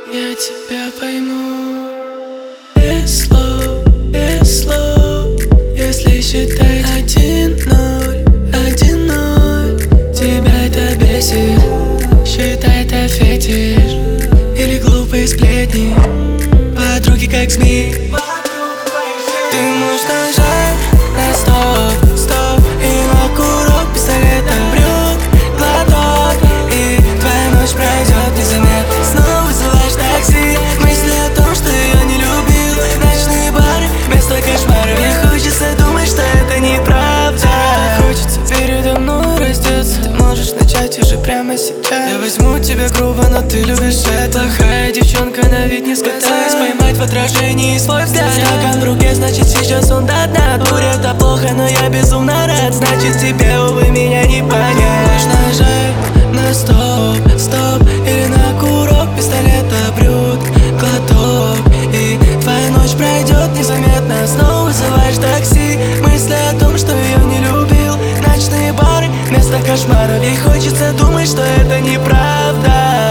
Я тебя пойму без слов, если считать 1-0, 1-0. Тебя это бесит, считай это фетиш или глупые сплетни, подруги как змеи. Ты можешь нажать на стоп и на курок пистолета брют глоток, и твоя ночь пройдет незаметно. Снова вызываешь такси, мысли о том, что ее не любил. Ночные бары, место кошмара. Мне хочется думать, что это неправда. Хочется передо мной раздеться. Ты можешь начать уже прямо сейчас. Я возьму тебя грубо, но ты любишь это. Плохая девчонка на вид не пытаюсь поймать в отражении свой взгляд. Стакан в руке, значит сейчас он до дна. Дурь, это плохо, но я безумно рад. Значит тебе, увы, меня не понять. Можешь нажать на стоп или на курок пистолета брют глоток, и твоя ночь пройдет незаметно. Снова вызываешь такси, мысли о том, что ее не любил. Ночные бары, место кошмаров. Ей хочется думать, что это неправда.